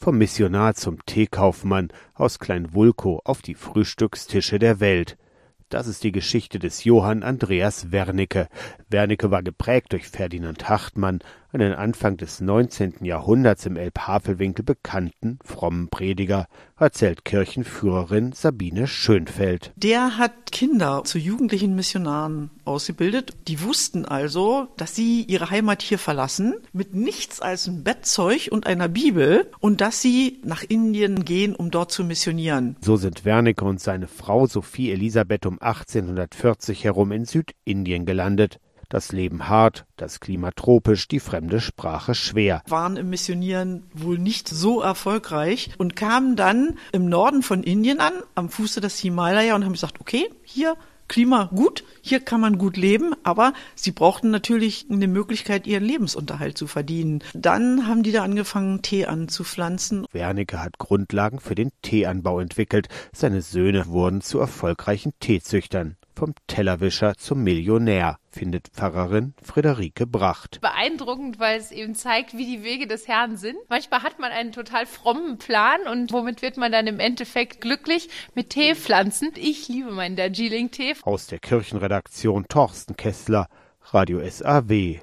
vom Missionar zum Teekaufmann aus Klein-Wulkow auf die Frühstückstische der Welt. Das ist die Geschichte des Johann Andreas Wernicke. Wernicke war geprägt durch Ferdinand Hartmann, einen Anfang des 19. Jahrhunderts im Elbhavelwinkel bekannten, frommen Prediger, erzählt Kirchenführerin Sabine Schönfeld. Der hat Kinder zu jugendlichen Missionaren ausgebildet. Die wussten also, dass sie ihre Heimat hier verlassen, mit nichts als einem Bettzeug und einer Bibel, und dass sie nach Indien gehen, um dort zu missionieren. So sind Wernicke und seine Frau Sophie Elisabeth um 1840 herum in Südindien gelandet. Das Leben hart, das Klima tropisch, die fremde Sprache schwer. Waren im Missionieren wohl nicht so erfolgreich und kamen dann im Norden von Indien an, am Fuße des Himalaya, und haben gesagt, okay, hier Klima gut, hier kann man gut leben, aber sie brauchten natürlich eine Möglichkeit, ihren Lebensunterhalt zu verdienen. Dann haben die da angefangen, Tee anzupflanzen. Wernicke hat Grundlagen für den Teeanbau entwickelt. Seine Söhne wurden zu erfolgreichen Teezüchtern. Vom Tellerwischer zum Millionär, findet Pfarrerin Friederike Bracht. Beeindruckend, weil es eben zeigt, wie die Wege des Herrn sind. Manchmal hat man einen total frommen Plan und womit wird man dann im Endeffekt glücklich? Mit Teepflanzen. Ich liebe meinen Darjeeling-Tee. Aus der Kirchenredaktion Torsten Kessler, Radio SAW.